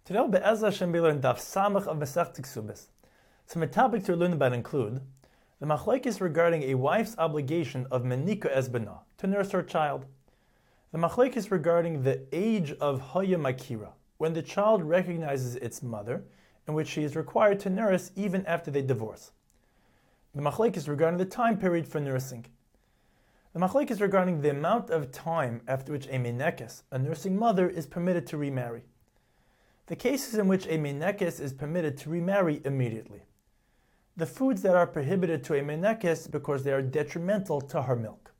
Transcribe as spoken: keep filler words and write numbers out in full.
Today we'll Be'ezras Hashem be learning Daf Samach of Masechta Ksubos. Some topics to learn about include the machlokes regarding a wife's obligation of menika es bana, to nurse her child. The machlokes regarding the age of Haya Makira, when the child recognizes its mother, in which she is required to nurse even after they divorce. The machlokes regarding the time period for nursing. The machlokes regarding the amount of time after which a menekes, a nursing mother, is permitted to remarry. The cases in which a menekes is permitted to remarry immediately. The foods that are prohibited to a menekes because they are detrimental to her milk.